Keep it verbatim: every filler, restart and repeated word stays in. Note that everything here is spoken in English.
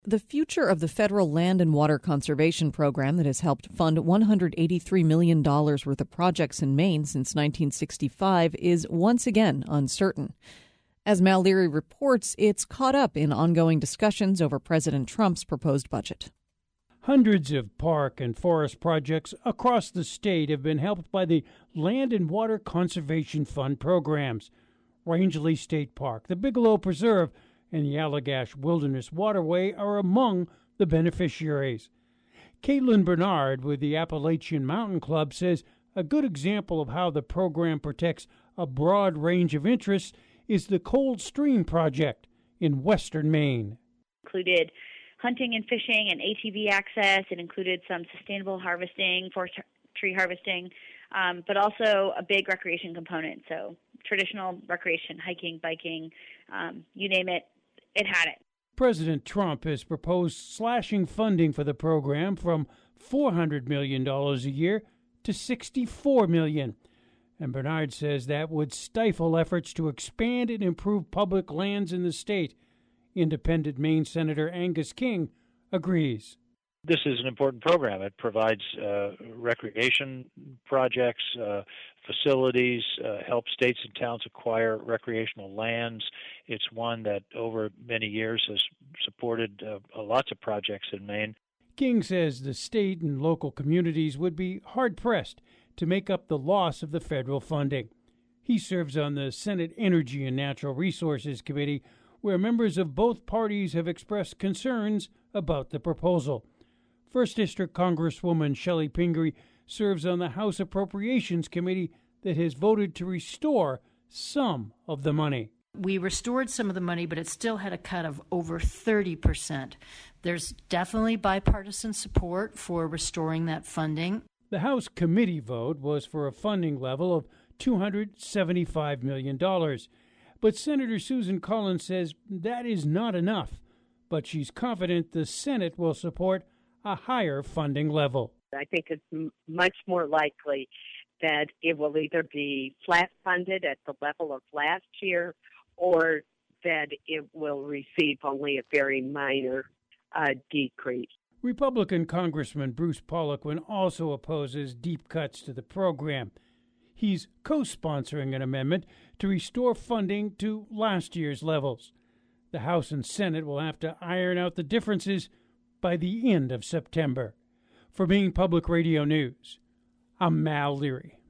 The future of the federal land and water conservation program that has helped fund one hundred eighty-three million dollars worth of projects in Maine since nineteen sixty-five is once again uncertain. As Mal Leary reports, it's caught up in ongoing discussions over President Trump's proposed budget. Hundreds of park and forest projects across the state have been helped by the Land and Water Conservation Fund programs. Rangeley State Park, the Bigelow Preserve, and the Allagash Wilderness Waterway are among the beneficiaries. Caitlin Bernard with the Appalachian Mountain Club says a good example of how the program protects a broad range of interests is the Cold Stream Project in western Maine. Included hunting and fishing and A T V access. It included some sustainable harvesting, forest tree harvesting, um, but also a big recreation component. So traditional recreation, hiking, biking, um, you name it. It had it. President Trump has proposed slashing funding for the program from four hundred million dollars a year to sixty-four million dollars. And Bernard says that would stifle efforts to expand and improve public lands in the state. Independent Maine Senator Angus King agrees. This is an important program. It provides uh, recreation projects, uh, facilities, uh, helps states and towns acquire recreational lands. It's one that over many years has supported uh, lots of projects in Maine. King says the state and local communities would be hard-pressed to make up the loss of the federal funding. He serves on the Senate Energy and Natural Resources Committee, where members of both parties have expressed concerns about the proposal. First District Congresswoman Shelley Pingree serves on the House Appropriations Committee that has voted to restore some of the money. We restored some of the money, but it still had a cut of over thirty percent. There's definitely bipartisan support for restoring that funding. The House committee vote was for a funding level of two hundred seventy-five million dollars. But Senator Susan Collins says that is not enough, but she's confident the Senate will support a higher funding level. I think it's m- much more likely that it will either be flat funded at the level of last year or that it will receive only a very minor uh, decrease. Republican Congressman Bruce Poliquin also opposes deep cuts to the program. He's co-sponsoring an amendment to restore funding to last year's levels. The House and Senate will have to iron out the differences by the end of September. For Maine Public Radio News, I'm Mal Leary.